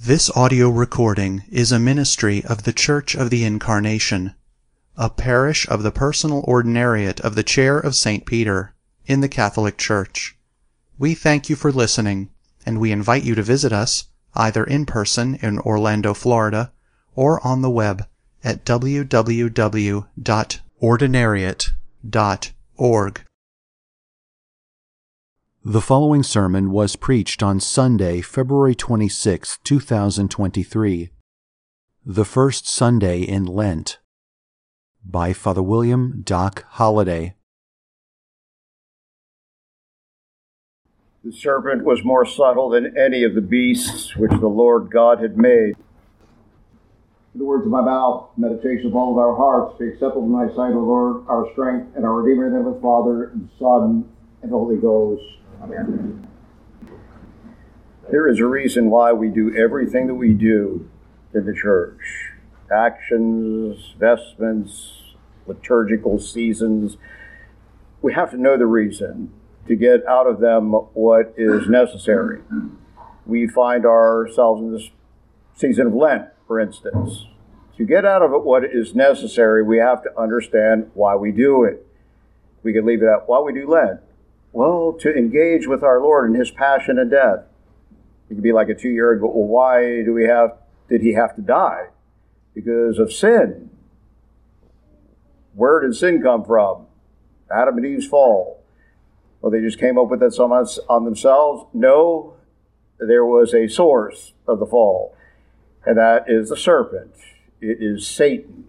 This audio recording is a ministry of the Church of the Incarnation, a parish of the personal ordinariate of the Chair of St. Peter, in the Catholic Church. We thank you for listening, and we invite you to visit us, either in person in Orlando, Florida, or on the web at www.ordinariate.org. The following sermon was preached on Sunday, February 26, 2023, the first Sunday in Lent, by Father William Doc Holliday. The serpent was more subtle than any of the beasts which the Lord God had made. The words of my mouth, meditation of all of our hearts, be acceptable in thy sight, O Lord, our strength and our Redeemer, in the name of the Father, and Son, and the Holy Ghost. Amen. There is a reason why we do everything that we do in the church. Actions, vestments, liturgical seasons. We have to know the reason to get out of them what is necessary. We find ourselves in this season of Lent, for instance. To get out of it what is necessary, we have to understand why we do it. We can leave it at why we do Lent. Well, to engage with our Lord in his passion and death. It could be like a 2-year-old, well, why did he have to die? Because of sin. Where did sin come from? Adam and Eve's fall. Well, they just came up with that on themselves? No, there was a source of the fall, and that is the serpent. It is Satan.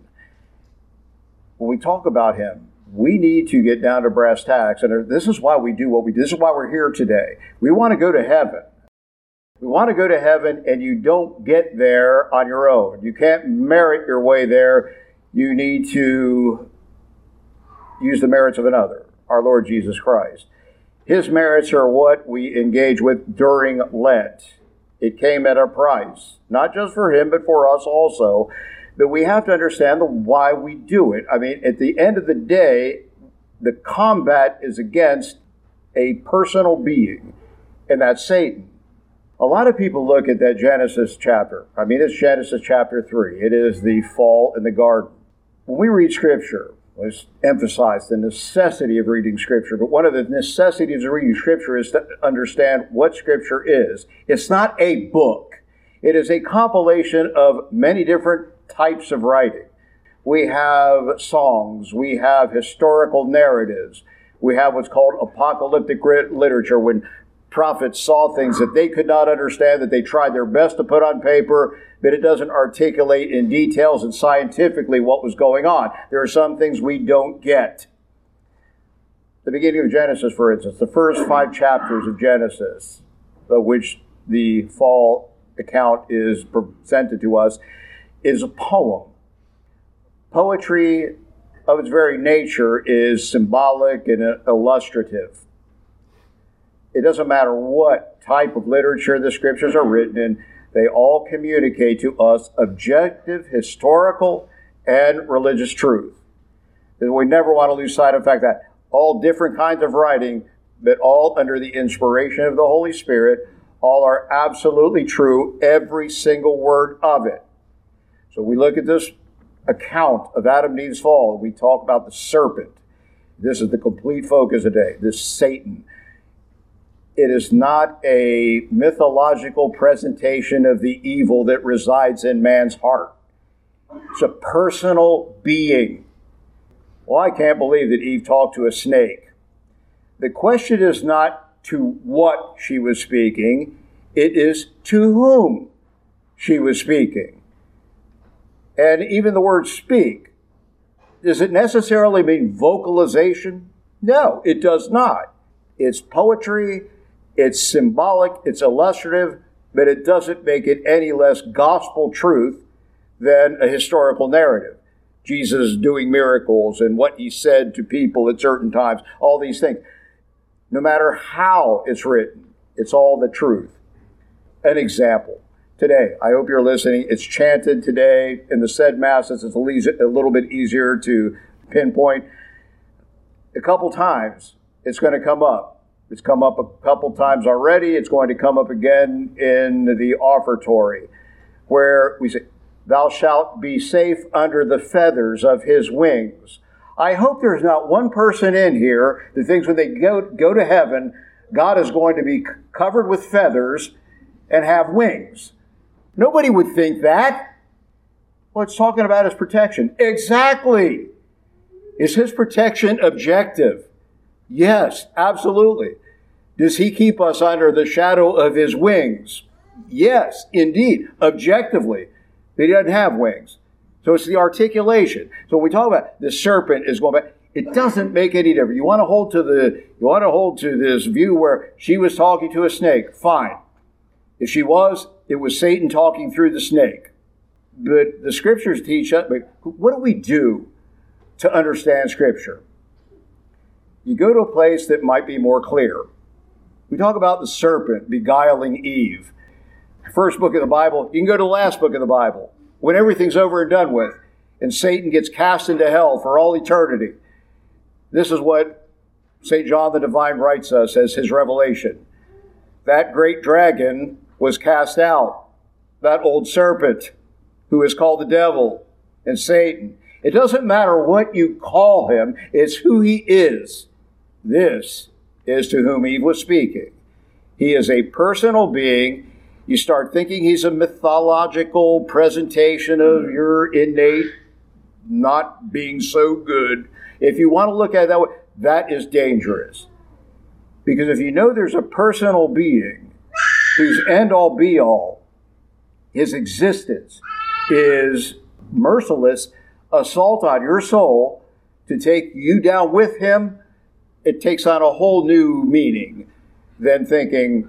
When we talk about him, we need to get down to brass tacks, and this is why we do what we do. This is why we're here today. We want to go to heaven. We want to go to heaven, and you don't get there on your own. You can't merit your way there. You need to use the merits of another, our Lord Jesus Christ. His merits are what we engage with during Lent. It came at a price, not just for him, but for us also. But we have to understand why we do it. I mean, at the end of the day, the combat is against a personal being, and that's Satan. A lot of people look at that Genesis chapter. I mean, it's Genesis chapter 3. It is the fall in the garden. When we read Scripture, let's emphasize the necessity of reading Scripture, but one of the necessities of reading Scripture is to understand what Scripture is. It's not a book. It is a compilation of many different types of writing. We have songs, we have historical narratives, we have what's called apocalyptic literature, when prophets saw things that they could not understand, that they tried their best to put on paper, but it doesn't articulate in details and scientifically what was going on. There are some things we don't get. The beginning of Genesis, for instance, the first 5 chapters of Genesis, of which the fall account is presented to us, is a poem. Poetry of its very nature is symbolic and illustrative. It doesn't matter what type of literature the Scriptures are written in, they all communicate to us objective, historical, and religious truth. And we never want to lose sight of the fact that all different kinds of writing, but all under the inspiration of the Holy Spirit, all are absolutely true, every single word of it. So we look at this account of Adam and Eve's fall. We talk about the serpent. This is the complete focus today, this Satan. It is not a mythological presentation of the evil that resides in man's heart. It's a personal being. Well, I can't believe that Eve talked to a snake. The question is not to what she was speaking, it is to whom she was speaking. And even the word speak, does it necessarily mean vocalization? No, it does not. It's poetry, it's symbolic, it's illustrative, but it doesn't make it any less gospel truth than a historical narrative. Jesus doing miracles and what he said to people at certain times, all these things. No matter how it's written, it's all the truth. An example. Today, I hope you're listening. It's chanted today in the said masses. It's a little bit easier to pinpoint. A couple times, it's going to come up. It's come up a couple times already. It's going to come up again in the offertory. where we say, thou shalt be safe under the feathers of his wings. I hope there's not one person in here that thinks when they go to heaven, God is going to be covered with feathers and have wings. Nobody would think that. Well, it's talking about his protection. Exactly. Is his protection objective? Yes, absolutely. Does he keep us under the shadow of his wings? Yes, indeed, objectively. But he doesn't have wings. So it's the articulation. So when we talk about the serpent is going back, it doesn't make any difference. You want to hold to this view where she was talking to a snake, fine. If she was, it was Satan talking through the snake. But the scriptures teach us, but what do we do to understand scripture? You go to a place that might be more clear. We talk about the serpent beguiling Eve. First book of the Bible, you can go to the last book of the Bible, when everything's over and done with, and Satan gets cast into hell for all eternity. This is what St. John the Divine writes us as his revelation. That great dragon was cast out, that old serpent who is called the devil and Satan. It doesn't matter what you call him, it's who he is. This is to whom Eve was speaking. He is a personal being. You start thinking he's a mythological presentation of your innate not being so good. If you want to look at it that way, that is dangerous. Because if you know there's a personal being whose end-all be-all, his existence is merciless assault on your soul to take you down with him, it takes on a whole new meaning than thinking,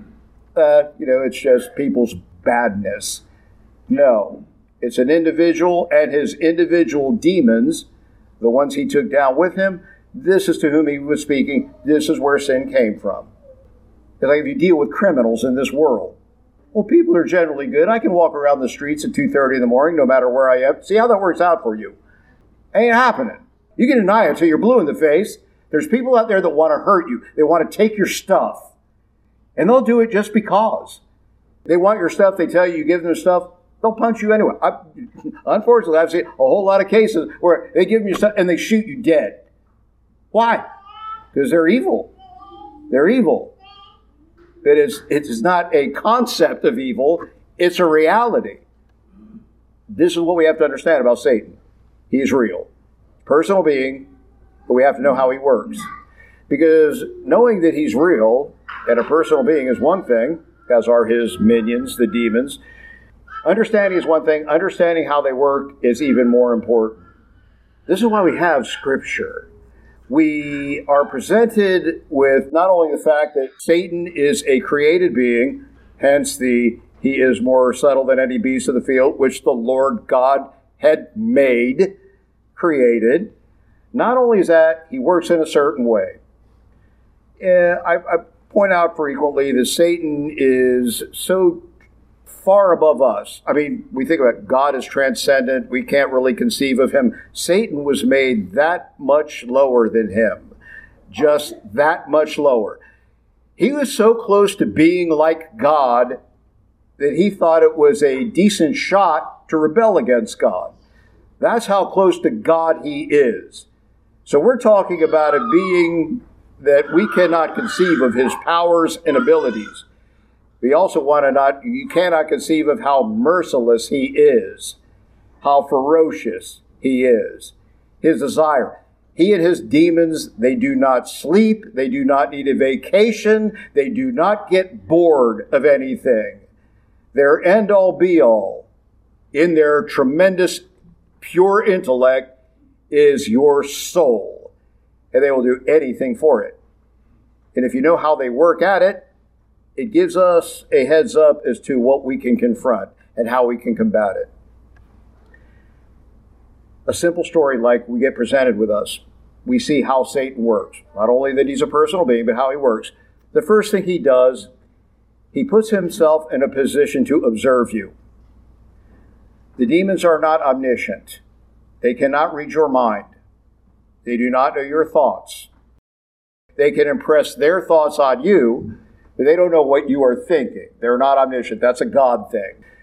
it's just people's badness. No, it's an individual and his individual demons, the ones he took down with him. This is to whom he was speaking. This is where sin came from. It's like if you deal with criminals in this world. Well, people are generally good. I can walk around the streets at 2:30 in the morning, no matter where I am. See how that works out for you. Ain't happening. You can deny it until you're blue in the face. There's people out there that want to hurt you. They want to take your stuff. And they'll do it just because. They want your stuff. They tell you, you give them stuff. They'll punch you anyway. Unfortunately, I've seen a whole lot of cases where they give you stuff and they shoot you dead. Why? Because they're evil. They're evil. It is not a concept of evil. It's a reality. This is what we have to understand about Satan. He is real. Personal being, but we have to know how he works. Because knowing that he's real and a personal being is one thing, as are his minions, the demons. Understanding is one thing. Understanding how they work is even more important. This is why we have Scripture. We are presented with not only the fact that Satan is a created being, hence he is more subtle than any beast of the field, which the Lord God had made, created. Not only is that, he works in a certain way. I point out frequently that Satan is so far above us. I mean, we think about God is transcendent. We can't really conceive of him. Satan was made that much lower than him. Just that much lower. He was so close to being like God that he thought it was a decent shot to rebel against God. That's how close to God he is. So we're talking about a being that we cannot conceive of his powers and abilities. We also you cannot conceive of how merciless he is, how ferocious he is. His desire. He and his demons, they do not sleep. They do not need a vacation. They do not get bored of anything. Their end-all be-all in their tremendous pure intellect is your soul. And they will do anything for it. And if you know how they work at it, it gives us a heads up as to what we can confront and how we can combat it. A simple story like we get presented with us. We see how Satan works. Not only that he's a personal being, but how he works. The first thing he does, he puts himself in a position to observe you. The demons are not omniscient. They cannot read your mind. They do not know your thoughts. They can impress their thoughts on you, but they don't know what you are thinking. They're not omniscient. That's a God thing.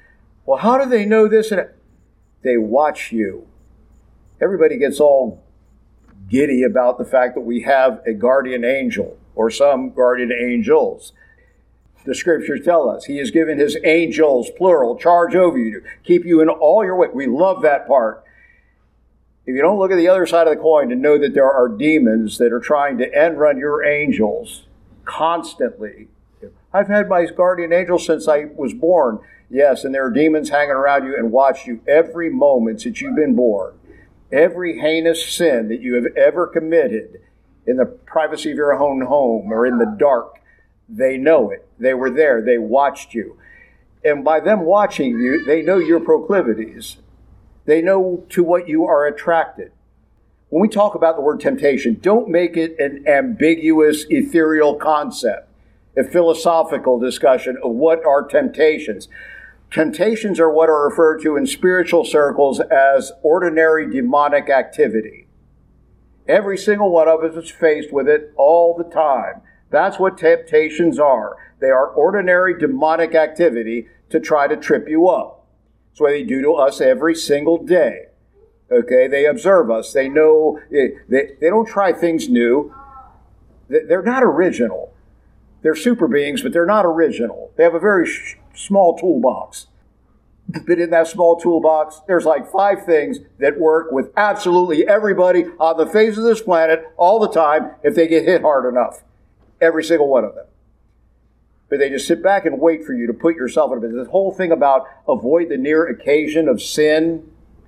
Well, how do they know this? They watch you. Everybody gets all giddy about the fact that we have a guardian angel or some guardian angels. The scriptures tell us he has given his angels, plural, charge over you to keep you in all your way. We love that part. If you don't look at the other side of the coin to know that there are demons that are trying to end run your angels constantly. I've had my guardian angel since I was born. Yes, and there are demons hanging around you and watch you every moment since you've been born. Every heinous sin that you have ever committed in the privacy of your own home or in the dark, they know it. They were there. They watched you. And by them watching you, they know your proclivities. They know to what you are attracted. When we talk about the word temptation, don't make it an ambiguous, ethereal concept, a philosophical discussion of what are temptations. Temptations are what are referred to in spiritual circles as ordinary demonic activity. Every single one of us is faced with it all the time. That's what temptations are. They are ordinary demonic activity to try to trip you up. That's what they do to us every single day. Okay, they observe us. They know, they don't try things new. They're not original. They're super beings, but they're not original. They have a very small toolbox. But in that small toolbox, there's like 5 things that work with absolutely everybody on the face of this planet all the time if they get hit hard enough. Every single one of them. But they just sit back and wait for you to put yourself in a position. This whole thing about avoid the near occasion of sin,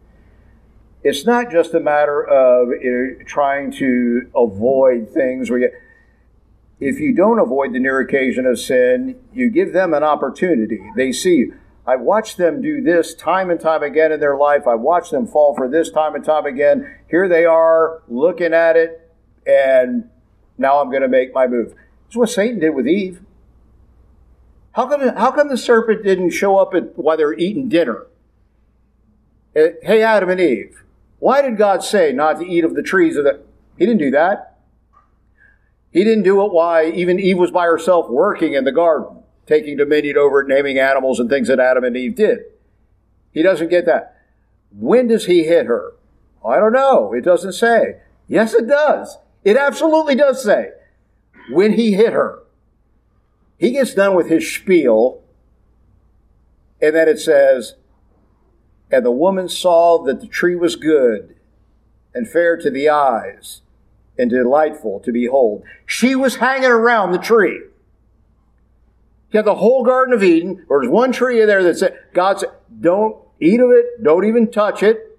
it's not just a matter of trying to avoid things where if you don't avoid the near occasion of sin, you give them an opportunity. They see you. I've watched them do this time and time again in their life. I've watched them fall for this time and time again. Here they are looking at it, and now I'm going to make my move. That's what Satan did with Eve. How come the serpent didn't show up while they were eating dinner? Hey, Adam and Eve, why did God say not to eat of the trees of the... He didn't do that. He didn't do it while even Eve was by herself working in the garden, taking dominion over it, naming animals and things that Adam and Eve did. He doesn't get that. When does he hit her? I don't know. It doesn't say. Yes, it does. It absolutely does say. When he hit her. He gets done with his spiel, and then it says, and the woman saw that the tree was good and fair to the eyes and delightful to behold. She was hanging around the tree. You have the whole Garden of Eden. There's one tree in there that said, God said, don't eat of it. Don't even touch it.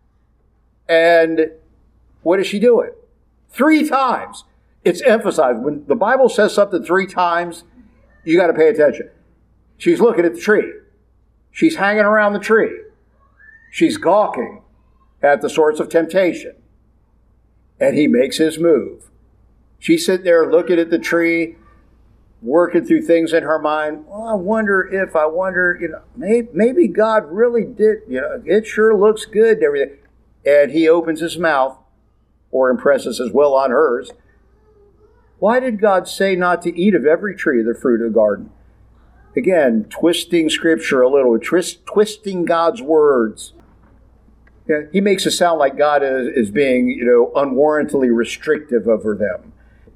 And what is she doing? 3 times. It's emphasized. When the Bible says something 3 times, you got to pay attention. She's looking at the tree. She's hanging around the tree. She's gawking at the source of temptation. And he makes his move. She's sitting there looking at the tree, working through things in her mind. Well, I wonder, maybe God really did, it sure looks good and everything. And he opens his mouth, or impresses his will on hers. Why did God say not to eat of every tree of the fruit of the garden? Again, twisting Scripture a little, twisting God's words. Yeah, he makes it sound like God is being, unwarrantedly restrictive over them.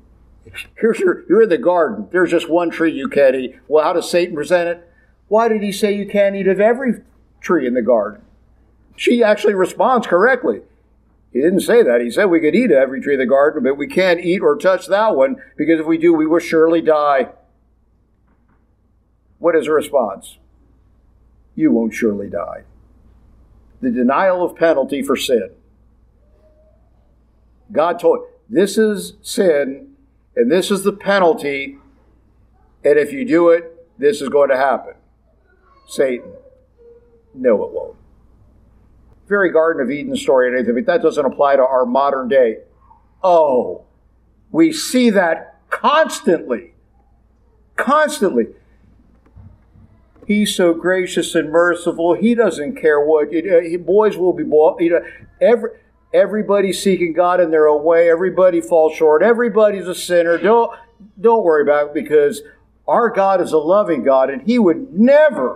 You're in the garden. There's just one tree you can't eat. Well, how does Satan present it? Why did he say you can't eat of every tree in the garden? She actually responds correctly. He didn't say that. He said we could eat of every tree of the garden, but we can't eat or touch that one, because if we do, we will surely die. What is the response? You won't surely die. The denial of penalty for sin. God told, this is sin, and this is the penalty, and if you do it, this is going to happen. Satan, no, it won't. Very Garden of Eden story and anything, but that doesn't apply to our modern day. Oh, we see that constantly. Constantly. He's so gracious and merciful. He doesn't care what. Boys will be boys. Everybody's seeking God in their own way. Everybody falls short. Everybody's a sinner. Don't worry about it, because our God is a loving God, and he would never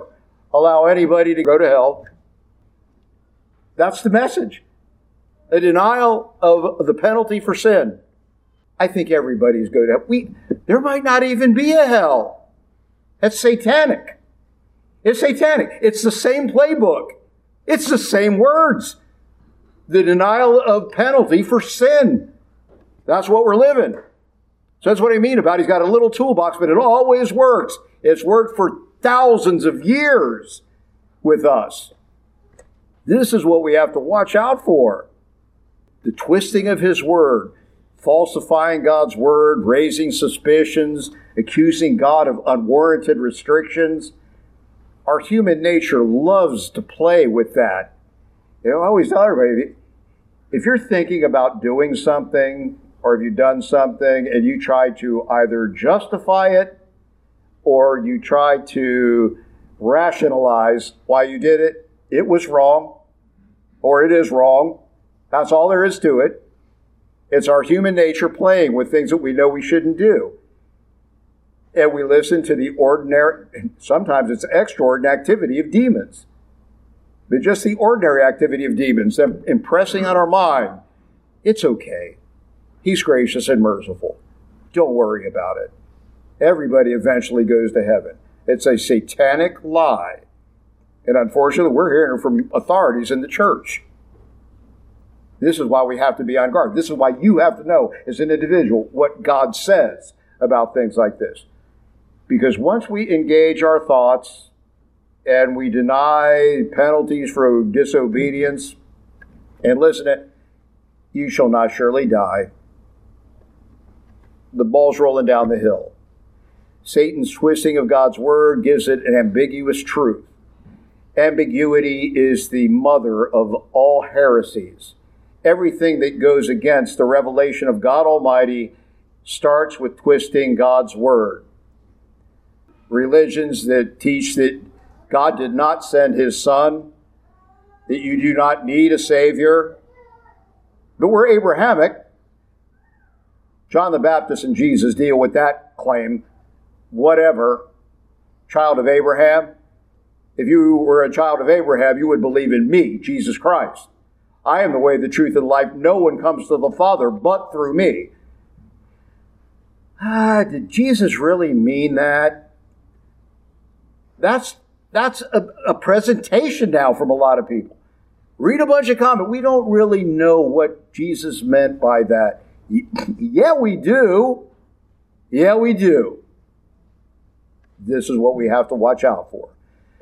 allow anybody to go to hell. That's the message. A denial of the penalty for sin. I think everybody's going to hell. There might not even be a hell. That's satanic. It's satanic. It's the same playbook. It's the same words. The denial of penalty for sin. That's what we're living. So that's what I mean about he's got a little toolbox, but it always works. It's worked for thousands of years with us. This is what we have to watch out for. The twisting of his word, falsifying God's word, raising suspicions, accusing God of unwarranted restrictions. Our human nature loves to play with that. I always tell everybody, if you're thinking about doing something, or if you've done something and you try to either justify it or you try to rationalize why you did it, it was wrong or it is wrong. That's all there is to it. It's our human nature playing with things that we know we shouldn't do. And we listen to the ordinary, sometimes it's extraordinary activity of demons. But just the ordinary activity of demons, them impressing on our mind, it's okay. He's gracious and merciful. Don't worry about it. Everybody eventually goes to heaven. It's a satanic lie. And unfortunately, we're hearing it from authorities in the church. This is why we have to be on guard. This is why you have to know as an individual what God says about things like this. Because once we engage our thoughts and we deny penalties for disobedience, and listen, you shall not surely die. The ball's rolling down the hill. Satan's twisting of God's word gives it an ambiguous truth. Ambiguity is the mother of all heresies. Everything that goes against the revelation of God Almighty starts with twisting God's word. Religions that teach that God did not send his son, that you do not need a Savior, but we're Abrahamic. John the Baptist and Jesus deal with that claim. Whatever. Child of Abraham. If you were a child of Abraham, you would believe in me, Jesus Christ. I am the way, the truth, and life. No one comes to the Father but through me. Did Jesus really mean that? That's a presentation now from a lot of people. Read a bunch of comments. We don't really know what Jesus meant by that. Yeah, we do. Yeah, we do. This is what we have to watch out for.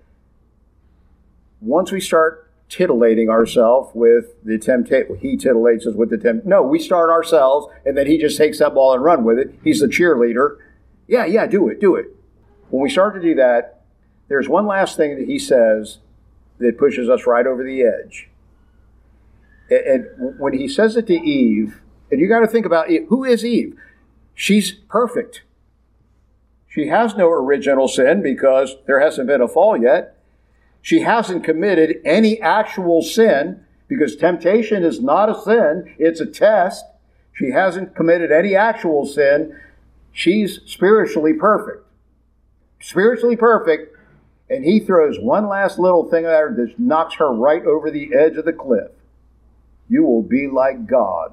Once we start titillating ourselves with the temptation, he titillates us with the temptation. No, we start ourselves, and then he just takes that ball and run with it. He's the cheerleader. Yeah, do it. When we start to do that, there's one last thing that he says that pushes us right over the edge. And when he says it to Eve, and you got to think about Eve. Who is Eve? She's perfect. She has no original sin because there hasn't been a fall yet. She hasn't committed any actual sin because temptation is not a sin. It's a test. She hasn't committed any actual sin. She's spiritually perfect. Spiritually perfect. And he throws one last little thing at her that knocks her right over the edge of the cliff. You will be like God.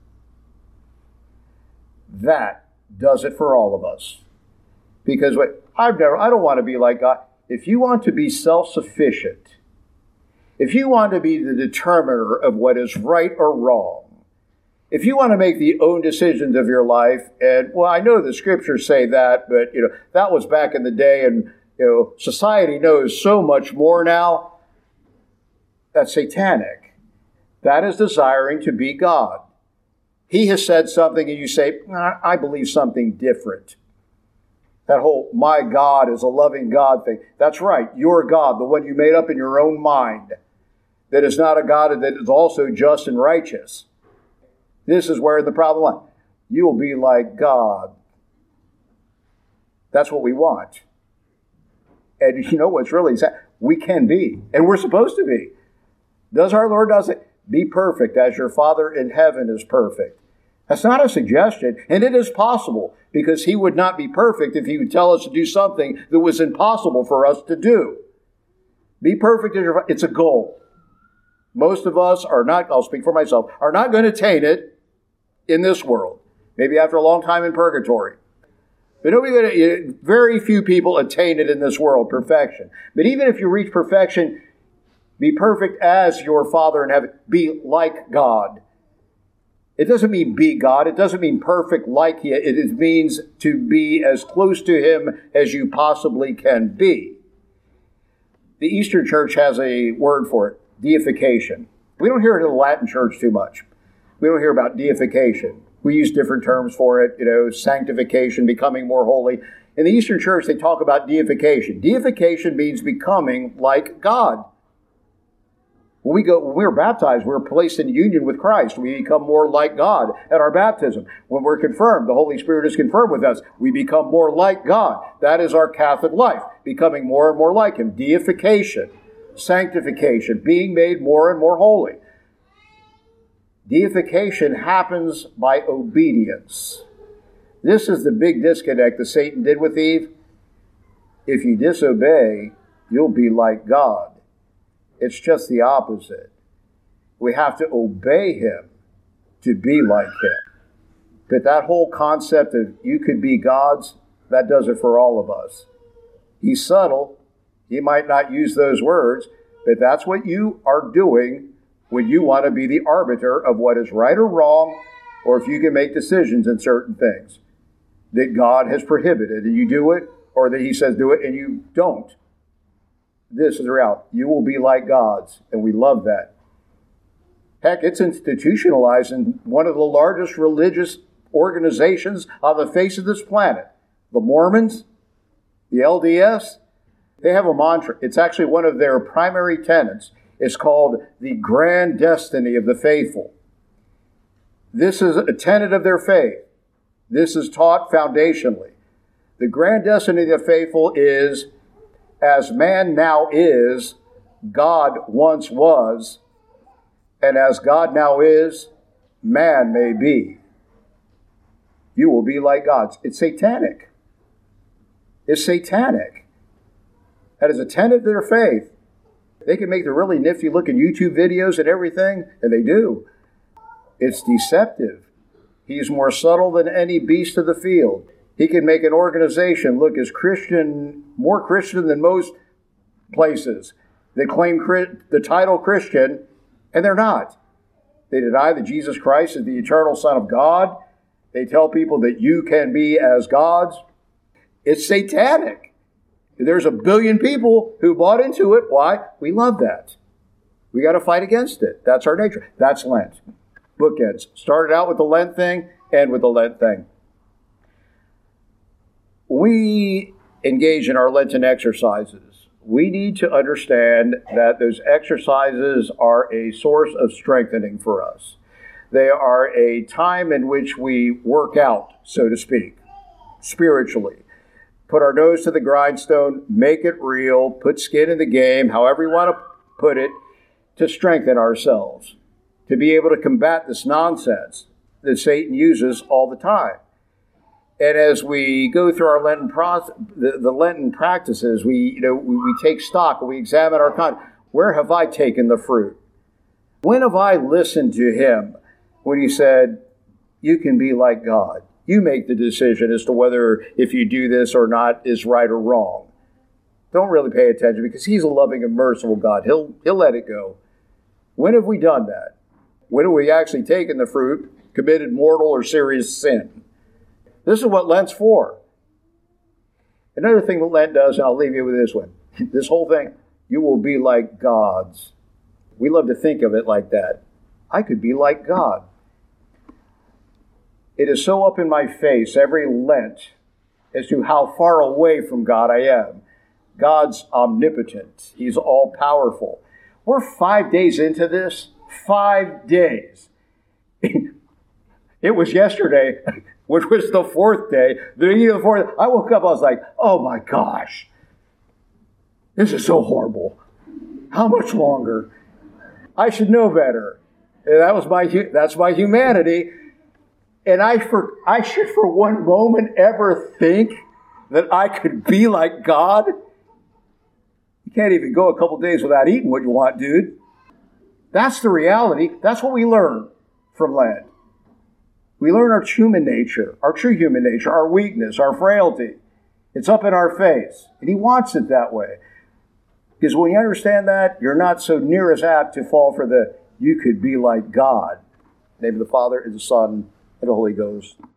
That does it for all of us. Because I don't want to be like God. If you want to be self-sufficient, if you want to be the determiner of what is right or wrong, if you want to make the own decisions of your life, and well, I know the scriptures say that, but that was back in the day, and society knows so much more now. That's satanic. That is desiring to be God. He has said something and you say, I believe something different. That whole, my God is a loving God thing. That's right. Your God, the one you made up in your own mind, that is not a God that is also just and righteous. This is where the problem lies. You will be like God. That's what we want. And you know what's really sad? We can be, and we're supposed to be. Does our Lord say, be perfect as your Father in heaven is perfect? That's not a suggestion, and it is possible, because he would not be perfect if he would tell us to do something that was impossible for us to do. Be perfect as your Father. It's a goal. Most of us are not, I'll speak for myself, are not going to attain it in this world. Maybe after a long time in purgatory. But very few people attain it in this world, perfection. But even if you reach perfection, be perfect as your Father in heaven. Be like God. It doesn't mean be God. It doesn't mean perfect like He. It means to be as close to Him as you possibly can be. The Eastern Church has a word for it, deification. We don't hear it in the Latin Church too much. We don't hear about deification. We use different terms for it, sanctification, becoming more holy. In the Eastern Church, they talk about deification. Deification means becoming like God. When we're baptized, we're placed in union with Christ. We become more like God at our baptism. When we're confirmed, the Holy Spirit is confirmed with us. We become more like God. That is our Catholic life, becoming more and more like Him. Deification, sanctification, being made more and more holy. Deification happens by obedience. This is the big disconnect that Satan did with Eve. If you disobey, you'll be like God. It's just the opposite. We have to obey Him to be like Him. But that whole concept of you could be God's, that does it for all of us. He's subtle. He might not use those words, but that's what you are doing when you want to be the arbiter of what is right or wrong, or if you can make decisions in certain things that God has prohibited, and you do it, or that He says do it, and you don't. This is the reality. You will be like God's, and we love that. Heck, it's institutionalized in one of the largest religious organizations on the face of this planet. The Mormons, the LDS, they have a mantra. It's actually one of their primary tenets. It's called the grand destiny of the faithful. This is a tenet of their faith. This is taught foundationally. The grand destiny of the faithful is, as man now is, God once was, and as God now is, man may be. You will be like God. It's satanic. It's satanic. That is a tenet of their faith. They can make the really nifty looking YouTube videos and everything, and they do. It's deceptive. He's more subtle than any beast of the field. He can make an organization look as Christian, more Christian than most places. They claim the title Christian, and they're not. They deny that Jesus Christ is the eternal Son of God. They tell people that you can be as gods. It's satanic. There's 1 billion people who bought into it. Why? We love that. We got to fight against it. That's our nature. That's Lent. Bookends. Started out with the Lent thing, end with the Lent thing. We engage in our Lenten exercises. We need to understand that those exercises are a source of strengthening for us. They are a time in which we work out, so to speak, spiritually. Put our nose to the grindstone, make it real, put skin in the game, however you want to put it, to strengthen ourselves, to be able to combat this nonsense that Satan uses all the time. And as we go through our Lenten the Lenten practices, we take stock, we examine our conduct. Where have I taken the fruit? When have I listened to Him when He said, you can be like God? You make the decision as to whether if you do this or not is right or wrong. Don't really pay attention because He's a loving and merciful God. He'll let it go. When have we done that? When have we actually taken the fruit, committed mortal or serious sin? This is what Lent's for. Another thing that Lent does, and I'll leave you with this one. This whole thing, you will be like gods. We love to think of it like that. I could be like God. It is so up in my face every Lent as to how far away from God I am. God's omnipotent. He's all-powerful. We're 5 days into this. 5 days. It was yesterday, which was the 4th day. The beginning of the 4th, I woke up, I was like, oh my gosh. This is so horrible. How much longer? I should know better. And that's my humanity. And I should for one moment ever think that I could be like God. You can't even go a couple days without eating what you want, dude. That's the reality. That's what we learn from land. We learn our human nature, our true human nature, our weakness, our frailty. It's up in our face. And he wants it that way. Because when you understand that, you're not so near as apt to fall for the, you could be like God. In the name of the Father, and the Son, and the Holy Ghost.